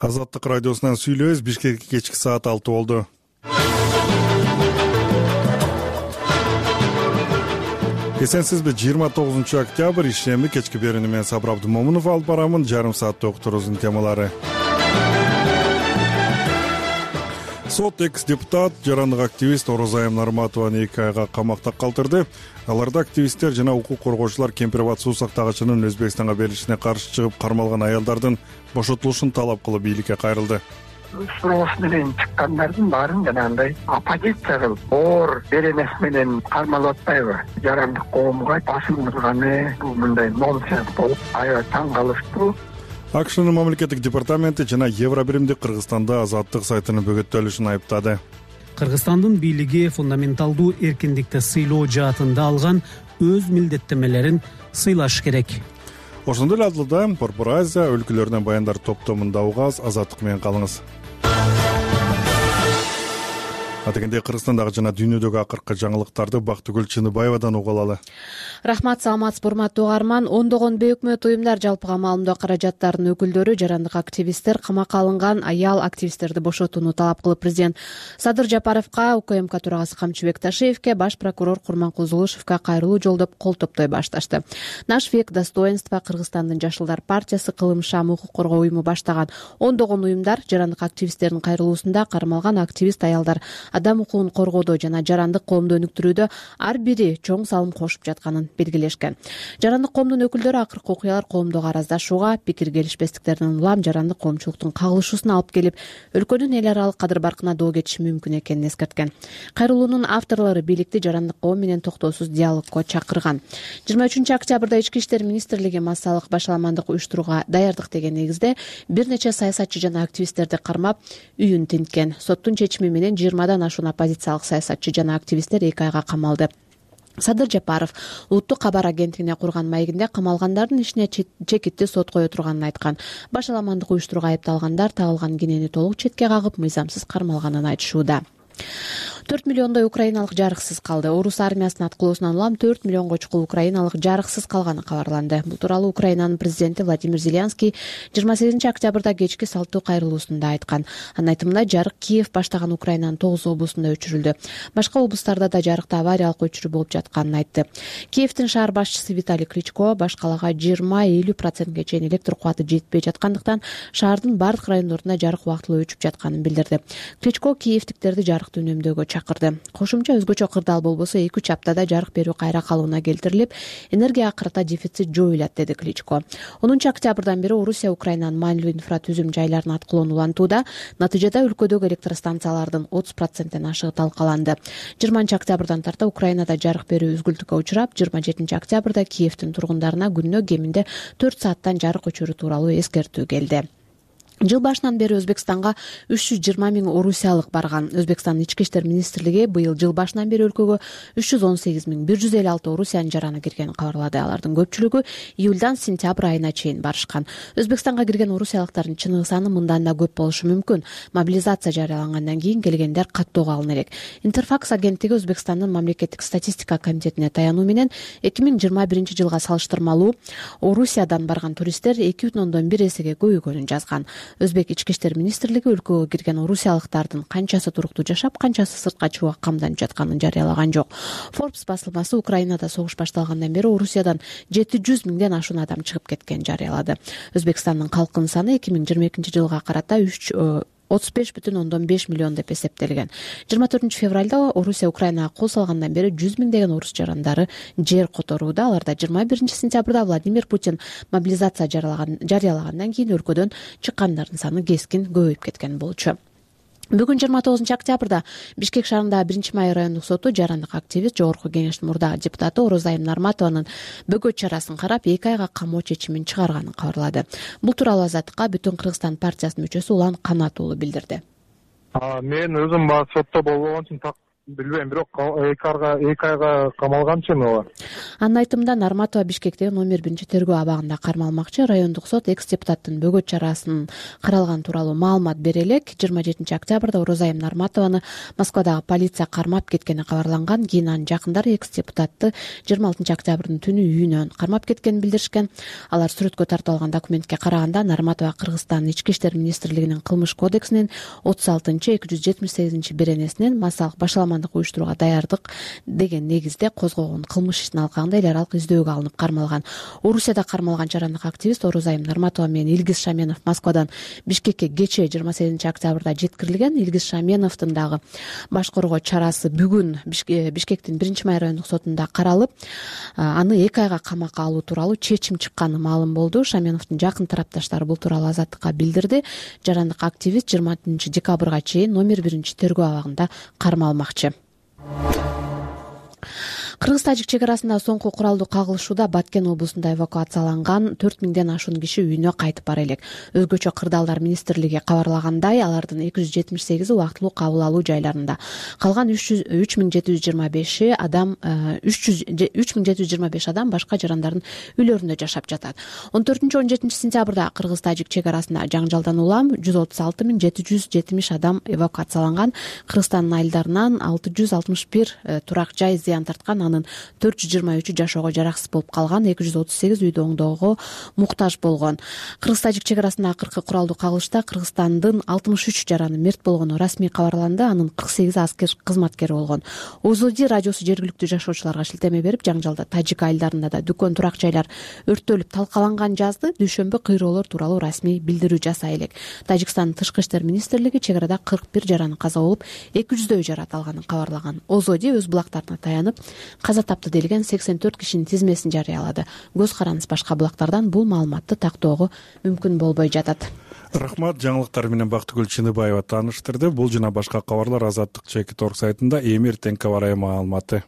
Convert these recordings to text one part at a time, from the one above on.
Азаттык радиосунан сүйлөбүз. Бишкекке кечки саат 6 болду. Эсенсизби? 29 октябрь ишемби кечки берүүнү мен Сабыр Абдымомунов алып барамын. Жарым саатта уктуруубуздун темалары. Сот экс-депутат, жарандык активист Орозайым Нарматованы 2 айга камакта калтырды. Аларда активисттер жана укук коргоочулар Кемпирабад суу сактагычынын Өзбекстанга берилишине каршы чыгып кармалган аялдардын бошотулушун талап кылып бийликке кайрылды. Суроо менен чыккандардын баарын жанагындай оппозиция кылып, оор беренес менен кармалып атпайбы? Жарандык коомго басым кылганы бул мындай нонсенс болуп, аябай таң калыштуу. АКШнын мамлекеттик департаменти жана Евробиримди Кыргызстанда азаттык сайтынын бөгөттөлүшүн айыптады. Кыргызстандын бийлиги фундаменталдуу эркиндикти сыйлоо жаатында алган өз милдеттенмелерин сыйлаш керек. Ошондой эле Адылда Борбор Азия өлкөлөрүнөн баяндар топтомунда угаз. Азаттык менен калыңыз. Атегенде Кыргызстандагы жана дүйнөдөгү акыркы жаңылыктарды Бактыгүл Чыныбаевадан угуп алалы. Рахмат, саламатсыз урматтуу угарман. Ондогон бейөкмөт уюмдар, жалпыга маалымдоо каражаттарынын өкүлдөрү, жарандык активисттер камакка алынган аял активисттерди бошотууну талап кылып, президент Садыр Жапаровго, УКМК төрагасы Камчыбек Ташиевке, баш прокурор Курманкул Зулушевке кайрылуу жолдоп кол топтой башташты. Наш век достоинства Кыргызстандын Жашылдар партиясы, Кылым Шам укук коргоо уюму баштаган ондогон уюмдар жарандык активисттердин кайрылуусунда кармалган активист аялдар адам укугун коргоодо жана жарандык коомду өнүктүрүүдө ар бири чоң салым кошуп жатканын белгилешкен. Жарандык коомдун өкүлдөрү акыркы окуялар коомдогу араздашууга, пикир келишпестиктердин улам жарандык коомчулуктун кагылышуусуна алып келип, өлкөнүн эл аралык кадыр-баркына доо кетиши мүмкүн экенин эскерткен. Кайрылуунун авторлору бийликти жарандык коом менен токтоосуз диалогко чакырган. 23 октябрда Ички иштер министрлиги массалык башаламандык уюштурууга даярдык деген негизде бир нече саясатчы жана активисттерди кармап, үйүн тинткен. Соттун чечими менен 20дан ашуун оппозициялык саясатчы жана активисттер 2 айга камалды. Садыр Жапаров улуттук кабар агенттигине курган маегинде камалгандардын ишине чекитти сот кое турганын айткан. Башаламандык уюштурууга айыпталгандар тагылган кенени толук четке кагып, мыйзамсыз кармалганын айтышууда. 4 миллиондой украиналык жарыксыз калды. Орус армиясынын аткылоосунан улам 4 миллионго чукул украиналык жарыксыз калганы кабарланды. Бул тууралуу Украинанын президенти Владимир Зеленский 28 октябрда кечки салттуу кайрылуусунда айткан. Анын айтымында жарык Киев баштаган Украинанын 9 облустунда өчүрүлдү. Башка облустарда да жарыкта авариялык өчүрүү болуп жатканын айтты. Киевдин шаар башчысы Виталий Кличко баш калаага 20-50%ге чейин электр кубаты жетпей жаткандыктан шаардын бардык райондорунда жарык убактылуу өчүп жатканын билдирди. Кличко киевтиктерди жарыкты үнөмдөөгө чакырды. Кошумча өзгөчө кырдаал болбосо 2-3 аптада жарык берүү кайра калыбына келтирилип, энергия акырата дефицит жоюлат, деди Кличко. 10 октябрдан бери Орусия Украинанын маанилүү инфратүзүм жайларын аткылоону улантууда. Натыйжада өлкөдөгү электростанциялардын 30%ден ашыгы талкаланды. 20 октябрдан тарта Украинада жарык берүү үзгүлтүккө учурап, 27 октябрда Киевдин тургундарына күнүнө кеминде 4 сааттан жарык өчүрүү тууралуу эскертүү келди. Жыл башынан бери Өзбекстанга 320 миң орусиялык барган. Өзбекстандын Ички иштер министрлиги быйыл жыл башынан бери өлкөгө 318 миң 156 орусиянын жараны киргенин кабарлады. Алардын көпчүлүгү июлдан сентябрь айына чейин барышкан. Өзбекстанга кирген орусиялыктардын чыныгы саны мындан да көп болушу мүмкүн. Мобилизация жарыялангандан кийин келгендер каттоого алына элек. Интерфакс агенттиги Өзбекстандын мамлекеттик статистика комитетине таянуу менен 2021 жылга салыштырмалуу Орусиядан барган туристтер 2,1 эсеге көбөйгөнүн жазган. Өзбек Ички иштер министрлиги өлкөгө кирген орусиялыктардын канчасы туруктуу жашап, канчасы сыртка чыгууга камданып жатканын жарыялаган жок. Forbes басылмасы Украинада согуш башталгандан бери Орусиядан 700 миңден ашуун адам чыгып кеткенин жарыялады. Өзбекстандын калкынын саны 2022 жылга карата 35,5 миллион деп эсептелген. 24 февралда Орусия Украинага кол салгандан бери 100 миңдеген орус жарандары жер которууда. Аларда 21 сентябрда Владимир Путин мобилизация жарыялагандан кийин өлкөдөн чыккандардын саны кескин көбөйүп кеткен болчу. Бүгүн 29 октябрда Бишкек шаарындагы 1-Май райондук соту жарандык активист, Жогорку Кеңештин мурдагы депутаты Орозайым Нарматованын бөгөт чарасын карап 2 айга камоо чечимин чыгарганын кабарлады. Бул тууралуу Азаттыкка Бүтүн Кыргызстан партиясынын мүчөсү Улан Канат уулу билдирди. Мен өзүм сотто болбогон үчүн билбейм, бирок 2 айга камалганчы ооба. Анын айтымында Нарматова Бишкектеги номер 1-тергөө абагында кармалмакчы. Райондук сот экс-депутаттын бөгөт чарасын каралган тууралуу маалымат бере элек. 27 октябрда Орозайым Нарматованы Москвадагы полиция кармап кеткени кабарланган. Кийин анын жакындары экс-депутатты 26 октябрдын түнү үйүнөн кармап кеткенин билдиришкен. Алар сүрөткө тартып алган документке караганда Нарматова Кыргызстандын Ички иштер министрлигинин кылмыш кодексинин 36-278 беренесинен массалык башаламандык уюштурууга даярдык деген негизде козгогон кылмыш ишин алкагында эл аралык издөөгө алынып кармалган. Орусияда кармалган жарандык активист Орозайым Нарматова менен Илгиз Шаменов Москвадан Бишкекке кечээ 28 октябрда жеткирилген. Илгиз Шаменовдун дагы баш коргоо чарасы бүгүн Бишкектин 1-май райондук сотунда каралып, аны 2 айга камакка алуу тууралуу чечим чыкканы маалым болду. Шаменовдун жакын тарапташтары бул тууралуу Азаттыкка билдирди. Жарандык активист 20 декабрга чейин номер 1-тергөө абагында кармалмакчы. Кыргыз-тажик чек арасында соңку куралдуу кагылышууда Баткен облусунда эвакуацияланган 4000ден ашуун киши үйүнө кайтып бара элек. Өзгөчө Кырдаалдар министрлиги кабарлагандай, алардын 278 убактылуу кабыл алуу жайларында. Калган 3725 адам 3725 адам башка жарандардын үйлөрүндө жашап жатат. 14-17 сентябрда Кыргыз-тажик чек арасында жаңжалдан улам 166770 адам эвакуацияланган. Кыргызстандын айылдарынан 661 турак жай зыян тарткан. Анын 423 жашоого жараксыз болуп калган, 238 үйдө оңдоого муктаж болгон. Кыргыз-тажик чек арасында акыркы куралдуу кагылышта Кыргызстандын 63 жараны мерт болгону расмий кабарланды. Анын 48 аскер кызматкери болгон. ОЗОДИ радиосу жергиликтүү жашоочуларга шилтеме берип, жаңжалда тажик айылдарында да дүкөн, турак жайлар өрттөлүп талкаланган жазды. Дүйшөмбү кыйроолор тууралуу расмий билдирүү жасай элек. Тажикстандын Тышкы иштер министрлиги чек арада 41 жараны каза болуп, 200дөй жарат алганын кабарлаган. ОЗОДИ өз булактарына таянып, каза тапты делген 84 кишинин тизмесин жарыялады. Көз караныз башка булактардан бул маалыматты тактоого мүмкүн болбой жатат. Рахмат, жаңылыктар менен Бактыгүл Чыныбаева тааныштырды. Бул жана башка кабарлар Азаттык Чекит.org сайтында. Эмир Кабарай маалыматы.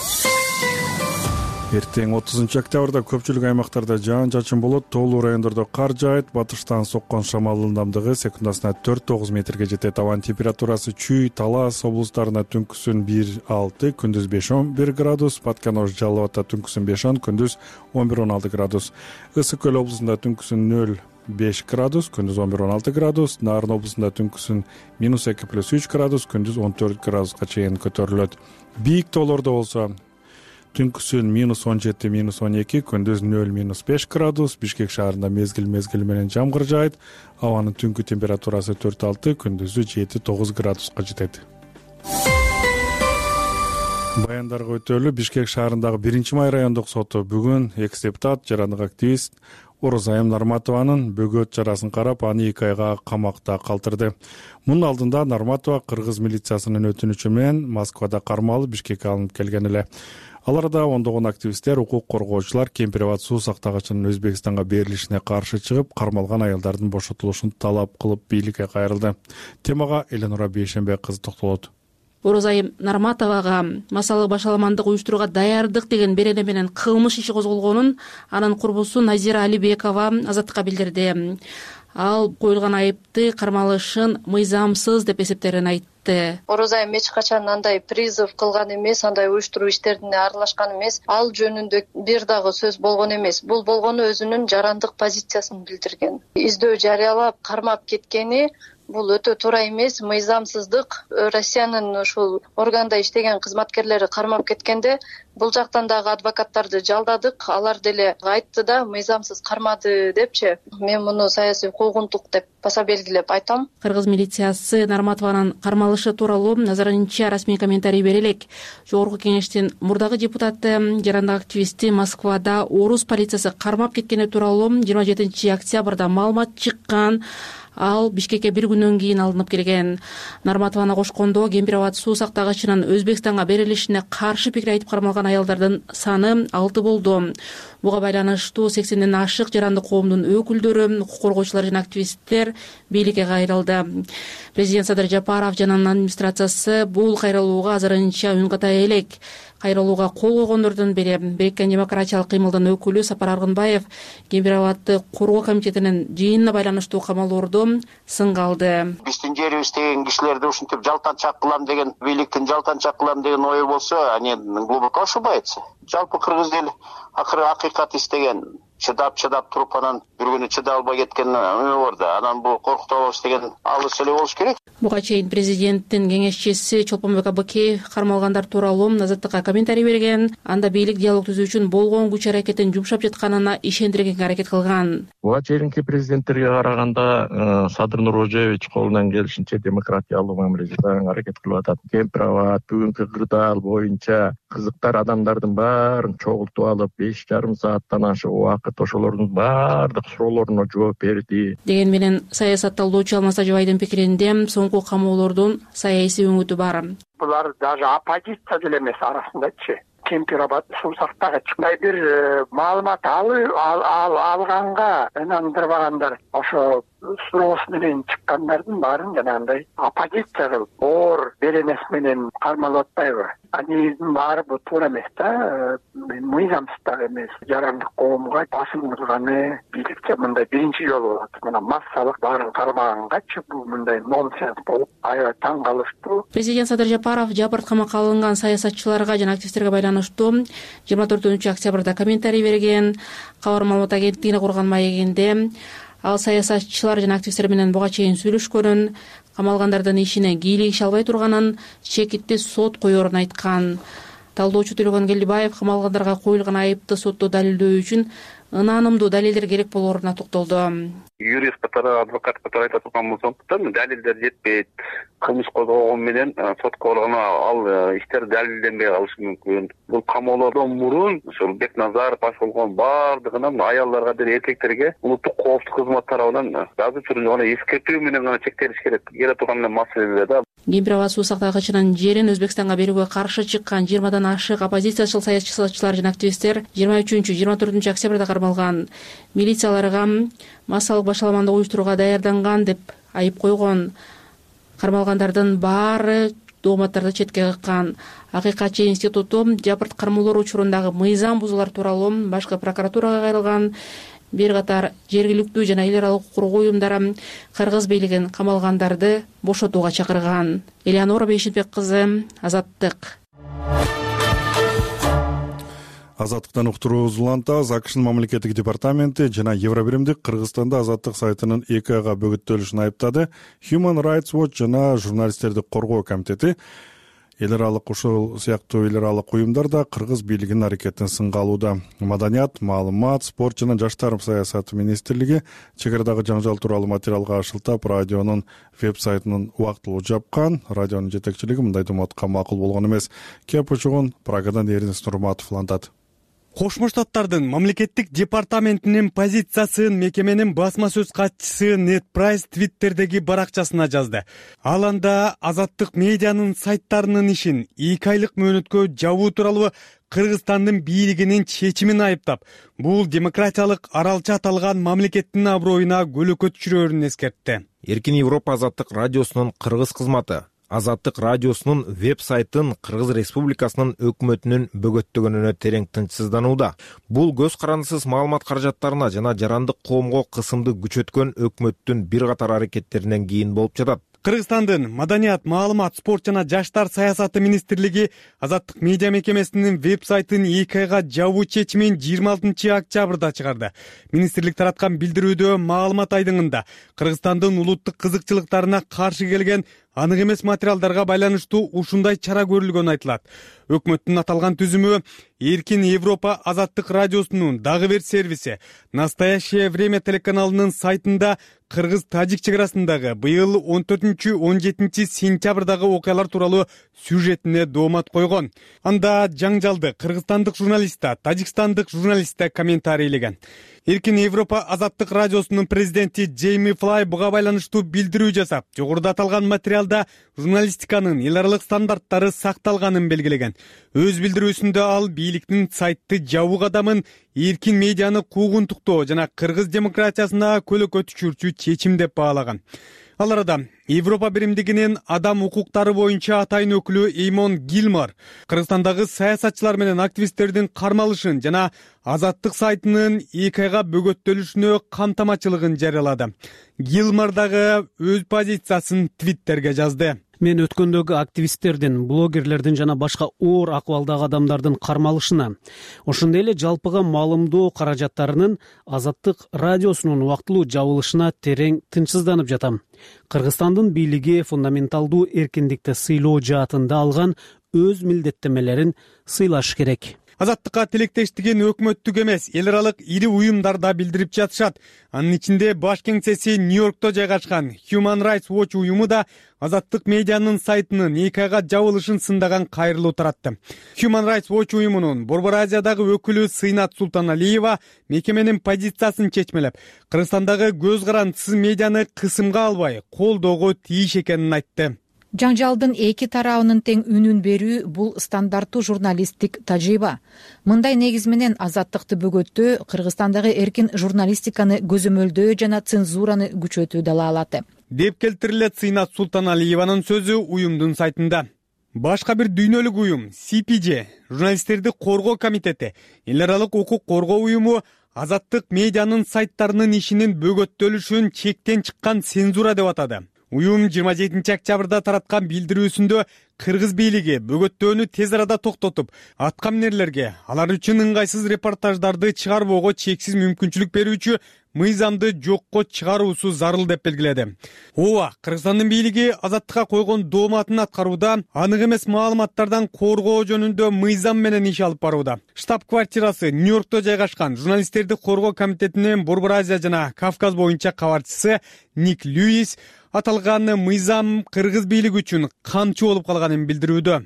Эртең 30 октябрда көпчүлүк аймактарда жаан-чачын болот, тоолуу райондордо кар жаайт. Батыштан соккон шамал ылдамдыгы секундасына 4-9 метрге жетет. Абан температурасы Чүй, Талас облустарында түнкүсүн 1-6, күндүз 5-11 градус, Баткен-Ош, Жалал Абадта түнкүсүн 5-10, күндүз 11-16 градус. Ысык Көл облусунда түнкүсүн 0-5 градус, күндүз 11-16 градус, Нарын облусунда түнкүсүн -2+3 градус, күндүз 14 градуска чейин көтөрүлөт. Бийик тоолордо болсо түнкүсүн -17-12, күндүз 0-5 градус. Бишкек шаарында мезгил менен жамгыр жаайт. Абанын түнкү температурасы 4-6, күндүзү 7-9 градуска жетет. Баяндарга өтөлү. Бишкек шаарындагы 1-май райондук соту бүгүн экс-депутат, жарандык активист Орозайым Нарматованын бөгөт чарасын карап, аны 2 айга камакта калтырды. Мунун алдында Нарматова кыргыз милициясынын өтүнүчү менен Москвада кармалып Бишкекке алынып келген эле. Аларда ондогон активисттер, укук коргоочулар кем-приват суу сактагычынын Өзбекстанга берилишине каршы чыгып, кармалган аялдардын бошотулушун талап кылып бийликке кайрылды. Темага Эленора Бейшенбек кызы токтолот. Орозайым Нарматовага массалык башаламандык уюштурууга даярдык деген берене менен кылмыш иши козголгонун анын курбусу Назира Алибекова Азаттыкка билдирди. Ал коюлган айыпты кармалышын мыйзамсыз деп эсептерин айтты. Орозайым эч качан андай призыв кылган эмес, андай уюштуруу иштерине аралашкан эмес. Ал жөнүндө бир дагы сөз болгон эмес. Бул болгону өзүнүн жарандык позициясын билдирген. Издөө жарыялап кармап кеткени бул өтө туура эмес, мыйзамсыздык. Россиянын ушул органда иштеген кызматкерлери кармап кеткенде бул жактан дагы адвокаттарды жалдадык. Алар деле айтты да, мыйзамсыз кармады депчи. Мен муну саясий куугунтук деп баса белгилеп айтам. Кыргыз милициясы Нарматованын кармалышы тууралуу назарынча расмий комментарий бере элек. Жогорку кеңештин мурдагы депутаты, жарандык активисти Москвада орус полициясы кармап кеткени тууралуу 27 октябрда маалымат чыккан. Ал Бишкекке 1 күнөн кийин алынып келген. Нарматованы кошкондо кем-приват суу сактагычынын Өзбекстанга берилишине каршы пикир айтып кармалган аялдардын саны 6 болду. Буга байланыштуу 80ден ашык жарандык коомдун өкүлдөрү, укук коргоочулар жана активисттер бийликке кайрылды. Президент Садыр Жапаров жана анын администрациясы бул кайрылууга азырынча үн ката элек. Кайрылууга кол койгондордун бири Бириккен демократиялык кыймылдын өкүлү Сапар Аргынбаев Кемпир-Абадты коргоо комитетинин жыйынына байланыштуу камалоорду сынга алды. Биздин жерибиз деген кишилерди ушинтип жалтанчак кылам деген, бийликтин жалтанчак кылам деген ою болсо, они глубоко ошибаются. Жалпы кыргыз эл акыры акыйкат истеген, чыдап туруп анан бир күнү чыдай албай кеткен бар да. Анан бул коркутабыз деген алыс эле болуш керек. Буга чейин президенттин кеңешчиси Чолпонбек Абыкеев кармалгандар тууралуу Азаттыкка комментарий берген. Анда бийлик диалог түзүү үчүн болгон күч аракетин жумшап жатканына ишендиргенге аракет кылган. Буга чейинки президенттерге караганда Садыр Нуркожоевич колунан келишинче демократиялуу мамиле жасаганга аракет кылып атат. Кемпир-Абад бүгүнкү кырдаал боюнча кызыктар адамдардын баарын чогултуп алып 5,5 сааттан ашык убакыт ошолордун баардык суроолоруна жооп берди деген менен саясат талдоочу Алмаз Тажыбайдын пикиринде соңку камоолордун саясий өңүтү бар. Булар даже оппозиция деле эмес арасындачы. Кемпир-Абад суусактагы чындай бир маалымат алганга ынандырбагандар. Ошо суроосу менен чыккандардын баарын жанагындай оппозиция кылып, оор беренес менен кармалап атпайбы? Анын баары бул туура эмес да, мыйзамсыз дагы эмес. Жарандык коомго басым кылганы бийликче мындай биринчи жолу болот. Мына массалык баарын кармагангачы бул мындай нонсенс болуп, аябай таң калыштуу. Президент Садыр Жапаров жабырт камакка алынган саясатчыларга жана активисттерге байланыштуу 24-октябрда комментарий берген. Кабар маалымат агенттигине курган маегинде ал саясатчылар жана активисттер менен буга чейин сүйлөшкөнүн, камалгандардын ишине кийлигише албай турганын, чекитти сот коерун айткан. Талдоочу Төлөгөн Келдибаев камалгандарга коюлган айыпты сотто далилдөө үчүн ынанымдуу далилдер керек болоруна токтолду. Юрист катары, адвокат катары айтып аткан болсоңктан далилдер жетпейт. Кылмыш козгогон менен сотко барганда ал иштер далилденбей калышы мүмкүн. Бул камоолордон мурун ушул Бекназаров баш болгон баардыгынан аялдарга деле эркектерге улуттук коопсуздук кызмат тарабынан жазуучу жана эскертүү менен гана чектелиш керек. Келе турган маселе да. Кемпир-Абад суусактагычынын жерин Өзбекстанга берүүгө каршы чыккан 20дан ашык оппозициячыл саясатчылар жана активисттер 23-24 октябрда кармалган. Милицияларга массалык башаламандык уюштурууга даярданган деп айып койгон. Кармалгандардын баары дооматтарды четке каккан. Акыйкатчы институту жабырт кармоолор учурундагы мыйзам бузуулар тууралуу башкы прокуратурага кайрылган. Бир катар жергиликтүү жана эл аралык коргоо уюмдары кыргыз бийлигин камалгандарды бошотууга чакырган. Элеонора Бейшитбек кызы, Азаттык. Азаттыктан уктуруу улантабыз. АКШнын мамлекеттик департаменти жана Евробиримдик Кыргызстанда азаттык сайтынын 2 айга бөгөттөлүшүн айыптады. Human Rights Watch жана журналисттерди коргоо комитети эл аралык ушул сыяктуу эл аралык уюмдар да кыргыз бийлигинин аракетин сынга алууда. Маданият, маалымат, спорт жана жаштар саясаты министрлиги чек арадагы жаңжал тууралуу материалга ашылтап радионун веб-сайтынын убактылуу жапкан. Радионун жетекчилиги мындай дооматка макул болгон эмес. Кеп учугун Прагадан Эрнест Нурматов улантат. Кошмо Штаттардын мамлекеттик департаментинин позициясын мекеменин басма сөз катчысы Нед Прайс Твиттердеги баракчасына жазды. Ал анда азаттык медианын сайттарынын ишин 2 айлык мөөнөткө жабуу тууралуу Кыргызстандын бийлигинин чечимин айыптап, бул демократиялык аралча аталган мамлекеттин аброюна көлөкө түшүрөрүн эскертти. Эркин Европа азаттык радиосунун кыргыз кызматы Азаттык радиосунун веб-сайтын Кыргыз Республикасынын өкмөтүнүн бөгөттөгөнүнө терең тынчсызданууда. Бул көз карандысыз маалымат каражаттарына жана жарандык коомго кысымды күчөткөн өкмөттүн бир катар аракеттеринен кийин болуп жатат. Кыргызстандын Маданият, маалымат, спорт жана жаштар саясаты министрлиги азаттык медиа мекемесинин веб-сайтын 2 айга жабуу чечимин 26 октябрда чыгарды. Министрлик тараткан билдирүүдө маалымат айдыңында Кыргызстандын улуттук кызыкчылыктарына каршы келген анык эмес материалдарга байланыштуу ушундай чара көрүлгөнү айтылат. Өкмөттүн аталган түзүмү Эркин Европа азаттык радиосунун дагы бир сервиси Настоящее время телеканалынын сайтында Кыргыз-Тажик чек арасындагы быйыл 14-17 сентябрдагы окуялар тууралуу сюжетине доомат койгон. Анда жаңжалды кыргызстандык журналист, тажикстандык журналист комментарийлеген. Эркин Европа Азаттык радиосунун президенти Джейми Флай буга байланыштуу билдирүү жасап, жогоруда аталган материалда журналистиканын эл аралык стандарттары сакталганын белгилеген. Өз билдирүүсүндө ал бийликтин сайтты жабуу кадамын эркин медианы куугунтуктоо жана кыргыз демократиясына көлөкө түшүрчү чечим деп баалаган. Ал арада Европа биримдигинин адам укуктары боюнча атайын өкүлү Эймон Гилмор Кыргызстандагы саясатчылар менен активисттердин кармалышын жана Азаттык сайтынын 2 айга бөгөттөлүшүнө камтамачылыгын жарыялады. Гилмор дагы өз позициясын Твиттерге жазды. Мен өткөндөгү активисттердин, блогерлердин жана башка оор акыбалдагы адамдардын кармалышына, ошондой эле жалпыга маалымдоо каражаттарынын Азаттык радиосунун убактылуу жабылышына терең тынчсызданып жатам. Кыргызстандын бийлиги фундаменталдуу эркиндикти сыйлоо жаатында алган өз милдеттенмелерин сыйлаш керек. Азаттыкка тилектештигин өкмөттүк эмес, эл аралык ири уюмдар да билдирип жатышат. Анын ичинде баш кеңсеси Нью-Йоркто жайгашкан Human Rights Watch уюму да Азаттык медианын сайтынын 2 айга жабылышын сындаган кайрылуу таратты. Human Rights Watch уюмунун Борбор Азиядагы өкүлү Сыйнат Султаналиева мекеменин позициясын чечмелеп, Кыргызстандагы көз карандысыз медианы кысымга албай, колдоого тийиш экенин айтты. Жаңжалдын эки тарабынын тең үнүн берүү бул стандарттуу журналисттик тажрыйба. Мындай негиз менен азаттыкты бөгөттөө, Кыргызстандагы эркин журналистиканы көзөмөлдөө жана цензураны күчөтүү далаалаты. Деп келтирилет Сыйнат Султаналиеванын сөзү уюмдун сайтында. Башка бир дүйнөлүк уюм CPJ, журналисттерди коргоо комитети, эл аралык укук коргоо уюму Азаттык медианын сайттарынын ишинин бөгөттөлүшүн чектен чыккан цензура деп атады. Уюм 27 октябрда тараткан билдирүүсүндө Кыргыз бийлиги бөгөттөөнү тез арада токтотуп, аткаминерлерге алар үчүн ыңгайсыз репортаждарды чыгарбоого чексиз мүмкүнчүлүк берүүчү мыйзамды жокко чыгаруусу зарыл деп белгиледи. Ооба, Кыргызстандын бийлиги Азаттыкка койгон дооматын аткарууда анык эмес маалыматтардан коргоо жөнүндө мыйзам менен иш алып барууда. Штаб-квартирасы Нью-Йоркто жайгашкан журналисттерди коргоо комитетинин Борбор Азия жана Кавказ боюнча кабарчысы Ник Льюис аталган мыйзам Кыргыз бийлиги үчүн камчы болуп калганын билдирүүдө.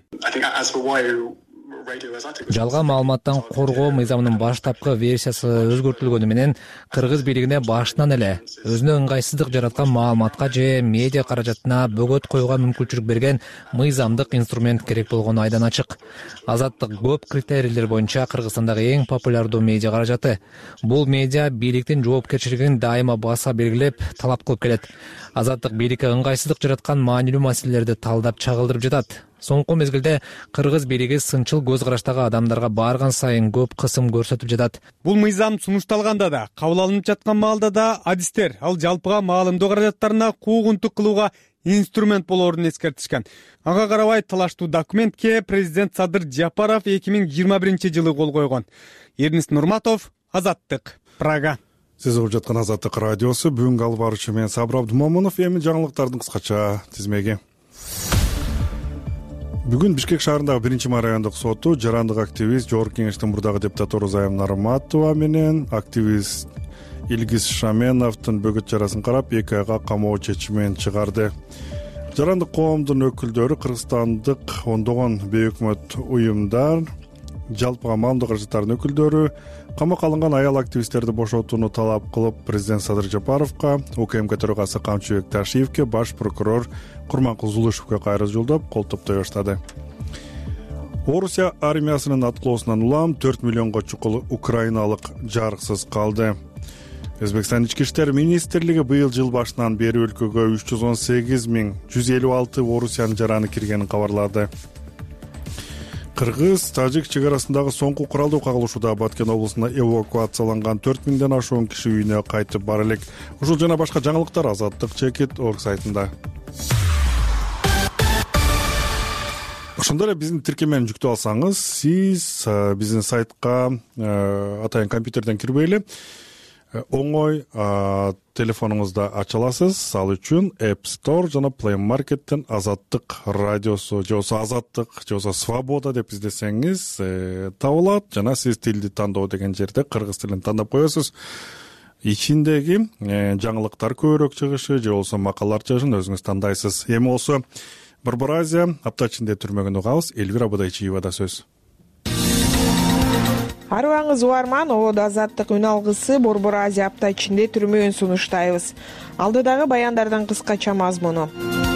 Жалган маалыматтан коргоо мыйзамынын баштапкы версиясы өзгөртүлгөнү менен Кыргыз бийлигине башынан эле өзүнө ыңгайсыздык жараткан маалыматка же медиа каражатына бөгөт коюуга мүмкүнчүлүк берген мыйзамдык инструмент керек болгону айдан ачык. Азаттык көп критерийлер боюнча Кыргызстандагы эң популярдуу медиа каражаты. Бул медиа бийликтин жоопкерчилигин дайыма баса белгилеп, талап кылып келет. Азаттык бийликке ыңгайсыздык жараткан маанилүү маселелерди талдап чагылдырып жатат. Соңку мезгилде Кыргыз бийлиги сынчыл көз караштагы адамдарга барган сайын көп кысым көрсөтүп жатат. Бул мыйзам сунушталганда да, кабыл алынып жаткан маалда да адистер ал жалпыга маалымдоо каражаттарына куугунтук кылууга инструмент болоорун эскертишкен. Ага карабай талаштуу документке президент Садыр Жапаров 2021-жылы кол койгон. Эрнис Нурматов, Азаттык, Прага. Сиз угуп жаткан Азаттык радиосу. Бүгүнкү алып баруучу мен Сабыр Абдумомунов. Эми жаңылыктардын кыскача тизмеги. Бүгүн Бишкек шаарындагы 1-май райондук соту жарандык активист, Жогорку Кеңештин мурдагы депутаты Орозайым Нарматова менен активист Илгиз Шаменовдун бөгөт жарасын карап 2 айга камоо чечимин чыгарды. Жарандык коомдун өкүлдөрү Кыргызстандык ондогон бейөкмөт уюмдар, жалпыга маалымдоо каражаттарынын өкүлдөрү камакка алынган аял активисттерди бошотууну талап кылып, президент Садыр Жапаровго, УКМК төрагасы Камчыбек Ташиевке, баш прокурор Курманкул Зулушевке кайры жолдоп, кол топтой баштады. Орусия армиясынын аткылоосунан улам 4 миллионго чукул украиналык жарыксыз калды. Өзбекстан ички иштер министрлиги быйыл жыл башынан бери өлкөгө 318.156 орусиянын жараны киргенин кабарлады. Кыргыз-Тажик чек арасындагы соңку куралдуу кагылышууда Баткен облусуна эвакуацияланган 4000ден ашуун киши үйүнө кайтып бара элек. Ушул жана башка жаңылыктар Азаттык чекит.org сайтында. Ошондой эле биздин тиркемени жүктөп алсаңыз, сиз биздин сайтка атайын компьютерден кирбей эле оңой телефонуңузда ача аласыз. Ал үчүн App Store жана Play Market'тен Азаттык радиосу же болбосо Азаттык же болбосо Свобода деп издесеңиз табылат. Жана сиз тилди тандоо деген жерде кыргыз тилин тандап коесуз. Ичиндеги жаңылыктар көбүрөөк чыгышы же болбосо макалалар чыгышын өзүңүз тандайсыз. Эми болсо Борбор Азия апта ичинде түрмөгөн угабыз. Элвира Бадайчиевада сөз. Арыбаңыз уарман, Обод Азаттык үн алгысы Борбор Азия апта ичинде түрмөөн сунуштайбыз. Алдыдагы баяндардан кыскача мазмуну.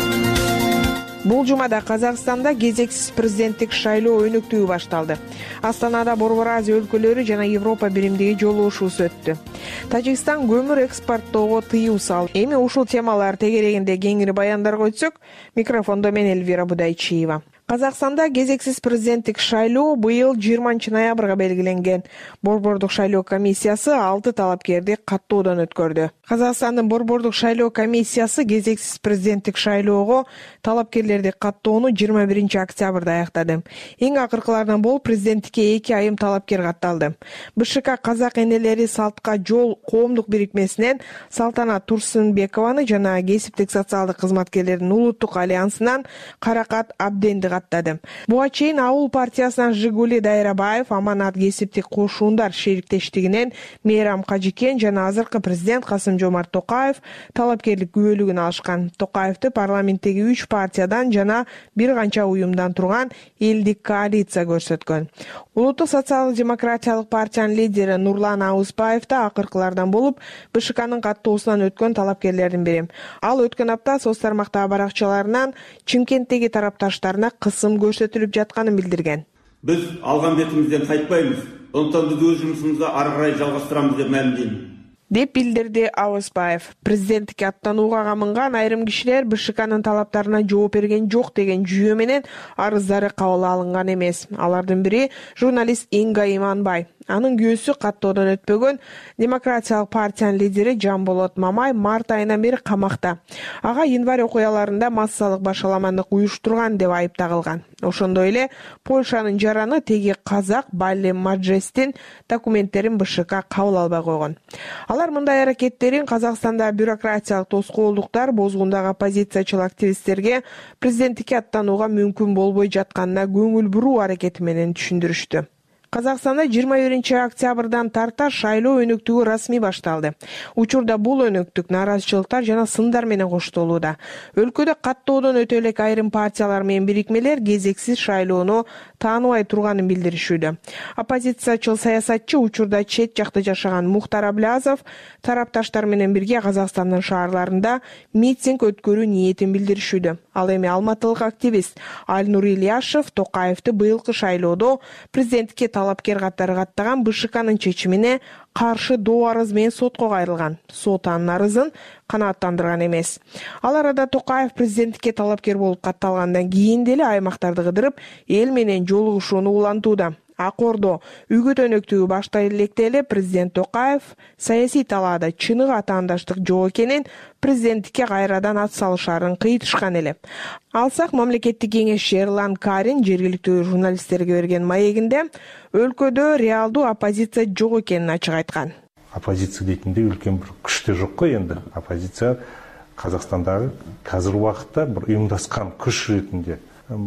Бул жумада Казакстанда кезексиз президенттик шайлоо өнүктүгү башталды. Астанада Борбор Азия өлкөлөрү жана Европа биримдиги жолугушуусу өттү. Тажикстан көмүр экспорттоого тыюу салды. Эми ушул темалар тегерегинде кеңири баяндарга өтсөк, микрофондо мен Элвира Будайчиева. Казакстанда кезексиз президенттик шайлоо быйыл 20 ноябрга белгиленген. Борбордук шайлоо комиссиясы 6 талапкерди каттоодон өткөрдү. Казакстандын Борбордук шайлоо комиссиясы кезексиз президенттик шайлоого талапкерлерди каттоону 21 октябрда аяктады. Эң акыркыларынан болуп президенттикке 2 айым талапкер катталды. БШК казак энелери Салтка жол коомдук бирикмесинен Салтанат Турсунбекованы жана кесиптик социалдык кызматкерлердин улуттук альянсынан Каракат Абденди каттады. Буга чейин Ауыл партиясынан Жигули Дайрабаев, Аманат кесиптик кошуундар шериктештигинен Мейрам Кажикен жана азыркы президент Касым-Жомарт Токаев талапкерлик күбөлүгүн алышкан. Токаевди парламенттеги 3 партиядан жана бир канча уюмдан турган элдик коалиция көрсөткөн. Улуттук социал-демократиялык партиянын лидери Нурлан Аузбаев да акыркылардан болуп БШКнын каттоосунан өткөн талапкерлердин бири. Ал өткөн апта соц тармактагы баракчаларынан Чымкенттеги тарапташтарына кысым көрсөтүлүп жатканын билдирген. Биз алган бетибизден кайтпайбыз. Ошондуктан биз өз жумушубузду ары карай жалгастырабыз деп маалымдайм, деп билдирди Аузбаев. Президенттикке аттанууга камынган айрым кишилер БШКнын талаптарына жооп берген жок деген жүйө менен арыздары кабыл алынган эмес. Алардын бири журналист Инга Иманбай. Анын күйөөсү каттоодон өтпөгөн Демократиялык партиянын лидери Жамболот Мамай март айынан бери камакта. Ага январь окуяларында массалык башаламандык уюштурган деп айып тагылган. Ошондой эле Польшанын жараны теги казак Балли Маджестин документтерин БШК кабыл албай койгон. Алар мындай аракеттерин Казакстанда бюрократиялык тоскоолдуктар бозгундагы оппозициячыл активисттерге президенттикке аттанууга мүмкүн болбой жатканына көңүл буруу аракети менен түшүндүрүштү. Казакстанда 21 октябрдан тарта шайлоо өнүктүгү расмий башталды. Учурда бул өнүктүк нааразычылыктар жана сындар менен коштолууда. Өлкөдө каттоодон өтө элек айрым партиялар менен бирикмелер кезексиз шайлоону тааныбай турганын билдиришүүдө. Оппозициячыл саясатчы учурда чет жакта жашаган Мухтар Аблязов тарапташтар менен бирге Казакстандын шаарларында митинг өткөрүү ниетин билдиришүүдө. Ал эми алматылык активист Альнур Ильяшев Токаевди быйылкы шайлоодо президенттикке талапкер катары каттаган БШКнын чечимине каршы доо арыз менен сотко кайрылган. Сот анын арызын канааттандырган эмес. Ал арада Токаев президенттикке талапкер болуп катталгандан кийин деле аймактарды кыдырып, эл менен жолугушууну улантууда. Ак Ордо үгүт өнүктүгү баштай электе эле президент Токаев саясий талаада чыныгы атаандаштык жок экенин, президенттикке кайрадан ат салышарын кыйтышкан эле. Алсак мамлекеттик кеңешчи Эрлан Карин жергиликтүү журналисттерге берген маегинде өлкөдө реалдуу оппозиция жок экенин ачык айткан. Оппозиция дейтинде үлкен бир күч да жок кой энди. Оппозиция Казакстандагы азыр убакытта бир уюмдашкан күч ретинде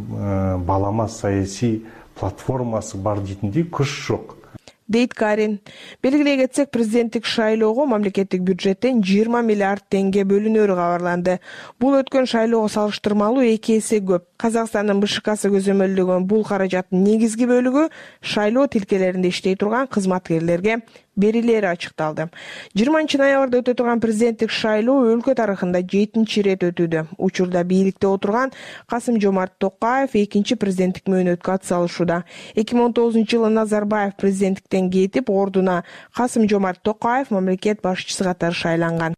балама саясий платформасы бар дейтиндей күч жок, дейт Карин. Белгилей кетсек, президенттик шайлоого мамлекеттик бюджеттен 20 миллиард теңге бөлүнөрү кабарланды. Бул өткөн шайлоого салыштырмалуу 2 эсе көп. Казакстандын БШКсы көзөмөлдөгөн бул каражаттын негизги бөлүгү шайлоо тилкелеринде иштей турган кызматкерлерге берилери ачыкталды. 20 ноябрда өтө турган президенттик шайлоо өлкө тарыхында 7-чи рет өтүүдө. Учурда бийликте отурган Касым-Жомарт Токаев 2-чи президенттик мөөнөткө атсалышууда. 2019-жылы Назарбаев президенттиктен кетип, ордуна Касым-Жомарт Токаев мамлекет башчысы катары шайланган.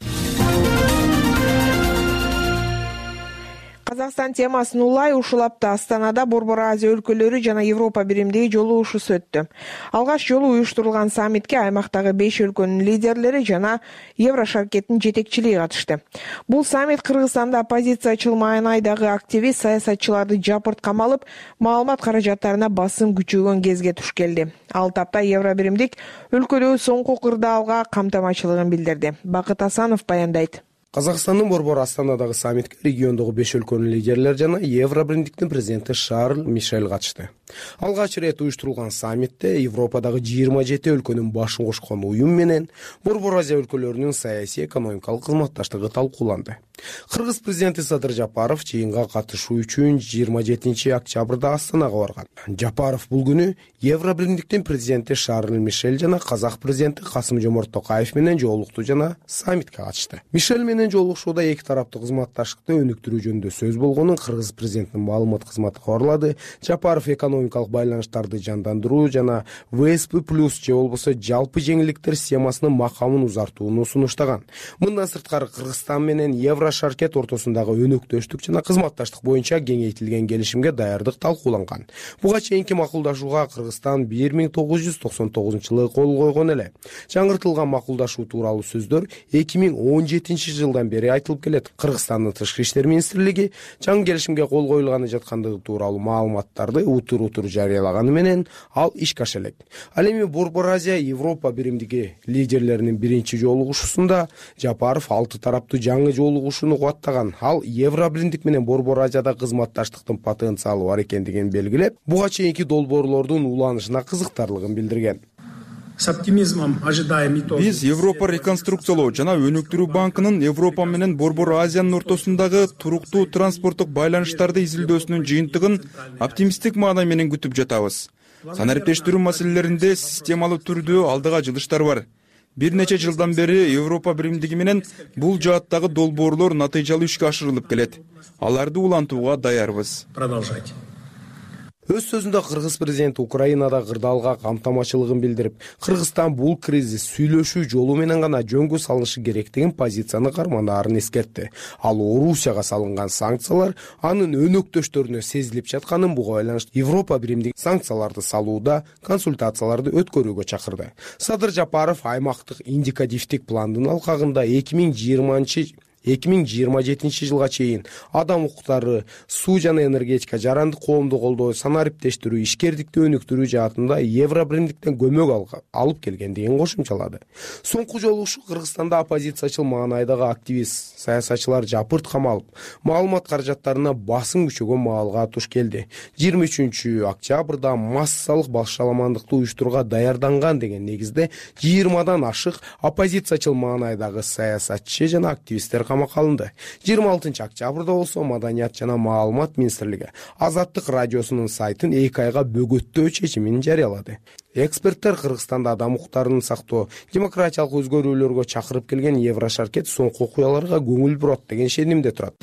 Казакстан темасын улай ушул апта Астанада Борбор Азия өлкөлөрү жана Европа биримдиги жолугушуусу өттү. Алгаш жолу уюштурулган саммитке аймактагы 5 өлкөнүн лидерлери жана Еврошаркеттин жетекчилиги катышты. Бул саммит Кыргызстанда оппозициячыл маанайдагы активист саясатчыларды жапырт камалып, маалымат каражаттарына басым күчөгөн кезге туш келди. Ал тапта Евро биримдик өлкөдөгү соңку кырдаалга камтамачылыгын билдирди. Бакыт Асанов баяндайт. Казакстандын Борбор Астанадагы саммитке региондогу 5 өлкөнүн лидерлери жана Евро биримдиктин президенти Шарль Мишель катышты. Алгач ирет уюштурулган саммитте Европадагы 27 өлкөнүн башын кошкон уюм менен Борбор Азия өлкөлөрүнүн саясий экономикалык кызматташтыгы талкууланды. Кыргыз президенти Садыр Жапаров жыйынга катышуу үчүн 27 октябрда Астанага барган. Жапаров бул күнү Евробиримдиктин президенти Шарль Мишель жана казак президенти Касым-Жомарт Токаев менен жолукту жана саммитке катышты. Мишель менен жолугушууда эки тараптуу кызматташтыкты өнүктүрүү жөнүндө сөз болгонун Кыргыз президентинин маалымат кызматы кабарлады. Жапаров экономикалык байланыштарды жандандыруу жана ВСП+ же болбосо жалпы жеңилдиктер схемасынын макамын узартууну сунуштаган. Мындан сырткары Кыргызстан менен Еврошаркет ортосундагы өнөктөштүк жана кызматташтык боюнча кеңейтилген келишимге даярдык талкууланган. Буга чейинки макулдашууга Кыргызстан 1999-жылы кол койгон эле. Жаңыртылган макулдашуу тууралуу сөздөр 2017-жылдан бери айтылып келет. Кыргызстандын тышкы иштер министрлиги жаңы келишимге кол коюлганы жаткандыгы тууралуу маалыматтарды утур жарыялаганы менен ал ишке аша элек. Ал эми Борбор Азия Европа биримдиги лидерлеринин биринчи жолугушуусунда Жапаров 6 тараптуу жаңы жолугушууну кубаттаган. Ал Евробиримдик менен Борбор Азияда кызматташтыктын потенциалы бар экендигин белгилеп, буга чейинки долбоорлордун уланышына кызыктарлыгын билдирген. Биз Европа реконструкциялоо жана өнүктүрүү банкынын Европа менен Борбор Азиянын ортосундагы туруктуу транспорттук байланыштарды изилдөөсүнүн жыйынтыгын оптимисттик маанай менен күтүп жатабыз. Санариптештирүү маселелеринде системалуу түрдө алдыга жылыштар бар. Бир нече жылдан бери Европа биримдиги менен бул жааттагы долбоорлор натыйжалуу ишке ашырылып келет. Аларды улантууга даярбыз. Өз сөзүндө Кыргыз президенти Украинада кырдаалга камтамачылыгын билдирип, Кыргызстан бул кризис сүйлөшүү жолу менен гана жөнгө салышы керектигин позицияны карманаарын эскертти. Ал Орусияга салынган санкциялар анын өнөктөштөрүнө сезилип жатканын, буга байланыштуу Европа биримдиги санкцияларды салууда консультацияларды өткөрүүгө чакырды. Садыр Жапаров аймактык индикативдик пландын алкагында 2027 жылга чейин адам укуктары, суу жана энергетика, жарандык коомду колдоо, санариптештирүү, ишкердикти өнүктүрүү жаатында Евробиримдиктен көмөк алып келгендигин кошумчалады. Соңку жолугушуу Кыргызстанда оппозициячыл маанайдагы активист, саясатчылар жапырт камалып, маалымат каражаттарына басым күчөгөн маалга туш келди. 23 октябрда массалык башаламандыкты уюштурууга даярданган деген негизде 20дан ашык оппозициячыл маанайдагы саясатчы жана активисттер камакка алынды. 26 октябрда болсо Маданият жана маалымат министрлиги Азаттык радиосунун сайтын 2 айга бөгөттөө чечимин жарыялады. Эксперттер Кыргызстанда адам укуктарын сактоо, демократиялык өзгөрүүлөргө чакырып келген Еврошаркет соңку окуяларга көңүл бурат деген ишенимде турат.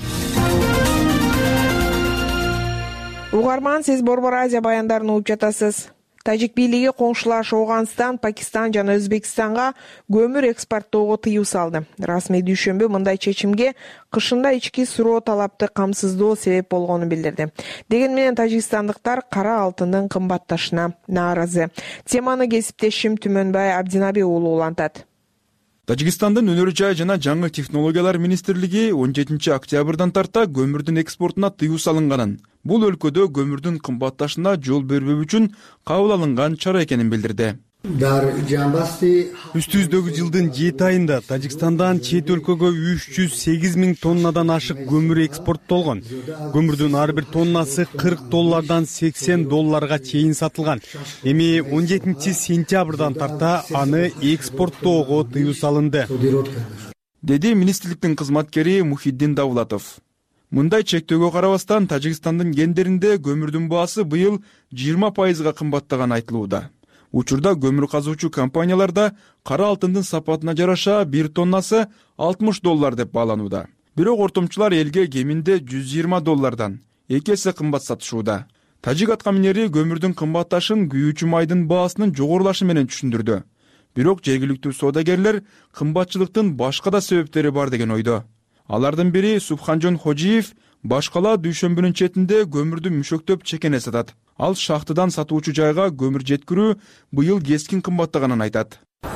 Угарман, сиз Борбор Азия баяндарын угуп жатасыз. Тажик бийлиги коңшулаш Ооганстан, Пакистан жана Өзбекстанга көмүр экспорттоого тыюу салды. Расмий дүйшөмбү мындай чечимге кышында ички суроо талапты камсыздоо себеп болгонун билдирди. Деген менен тажикстандыктар кара алтындын кымбатташына нааразы. Теманы кесиптешим Түмөнбай Абдинаби уулу улантат. Тажикстандын өнөр жай жана жаңы технологиялар министрлиги 17 октябрдан тарта көмүрдүн экспортуна тыюу салынганын, бул өлкөдө көмүрдүн кымбатташына жол бербөө үчүн кабыл алынган чара экенин билдирди. Үстүбүздөгү жылдын 7 айында Тажикстандан чет өлкөгө 308 000 тоннадан ашык көмүр экспорттолгон. Көмүрдүн ар бир тоннасы $40 $80 чейин сатылган. Эми 17 сентябрдан тарта аны экспорттоого тыюу салынды, деди министрликтин кызматкери Мухиддин Давлатов. Мындай чектөөгө карабастан Тажикстандын кендеринде көмүрдүн баасы быйыл 20% кымбаттаганы айтылууда. Учурда көмүр казуучу компанияларда кара алтындын сапатына жараша 1 тоннасы $60 деп бааланууда. Бирок ортомчулар элге кеминде $120 2 эсе кымбат сатышууда. Тажик аткаминери көмүрдүн кымбатташын күйүүчү майдын баасынын жогорулашы менен түшүндүрдү. Бирок жергиликтүү соодагерлер кымбатчылыктын башка да себептери бар деген ойдо. Алардын бири Субханжон Хожиев башкала дүйшөмбүнүн четинде көмүрдү мүшөктөп чекене сатат. Ал шахтадан сатуучу жайга көмүр жеткирүү быйыл кескин кымбаттаганын айтат.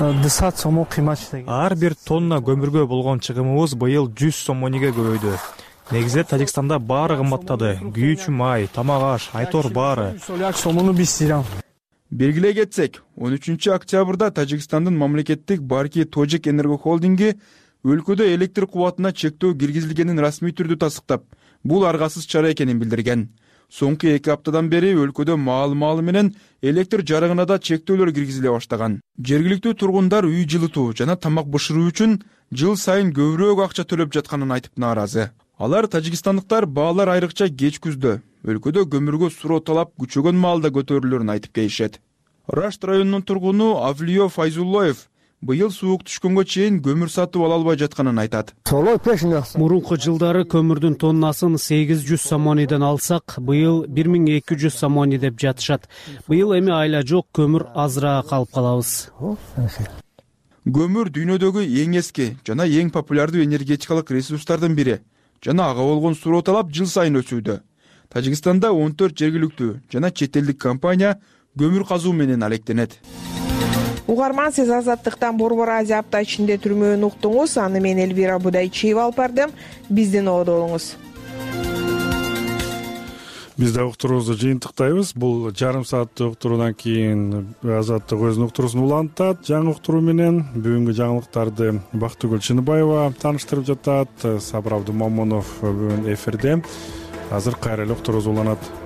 Ар бир тонна көмүргө болгон чыгымыбыз быйыл 100 соммониге көбөйдү. Негизде Тажикстанда баары кымбаттады. Күйүүчү май, тамак аш, айтор баары. Белгилей кетсек, 13 октябрда Тажикстандын мамлекеттик Барки Тожик Энерго холдинги өлкөдө электр кубатына чектөө киргизилгенин расмий түрдө тасыктап, бул аргасыз чара экенин билдирген. соңку 2 аптадан бери өлкөдө маалы менен электр жарыгына да чектөөлөр киргизиле баштаган. Жергиликтүү тургундар үй жылытуу жана тамак бышыруу үчүн жыл сайын көбүрөөк акча төлөп жатканын айтып нааразы. Алар тажикстандыктар баалар айрыкча кеч күздө өлкөдө көмүргө суроо талап күчөгөн маалда көтөрүлөрүн айтып келишет. Рашт районунун тургуну Авлиё Файзуллоев быйыл суук түшкөнгө чейин көмүр сатып ала албай жатканын айтат. Мурунку жылдары көмүрдүн тоннасын 800 сомониден алсак, быйыл 1200 сомони деп жатышат. Быйыл эми айла жок, көмүр азыраак алып калабыз. Көмүр дүйнөдөгү эң эски жана эң популярдуу энергетикалык ресурстардын бири. Жана ага болгон суроо талап жыл сайын өсүүдө. Тажикстанда 14 жергиликтүү жана чет элдик компания көмүр казуу менен алектенет. Угарман, сиз Азаттыктан Борбор Азия апта ичинде түрмөөнү уктуңуз. Аны мен Элвира Будайчиева алып бардым. Биздин ободо болуңуз. Биз да уктуруубузду жыйынтыктайбыз. Бул жарым сааттык уктуруудан кийин Азаттык өзүнүн уктуруусун улантат. Жаңы уктуруу менен бүгүнкү жаңылыктарды Бактыгүл Чыныбаева тааныштырып жатат. Сабыр Абдымомунов бүгүн эфирде. Азыр кайра эле уктуруубуз уланат.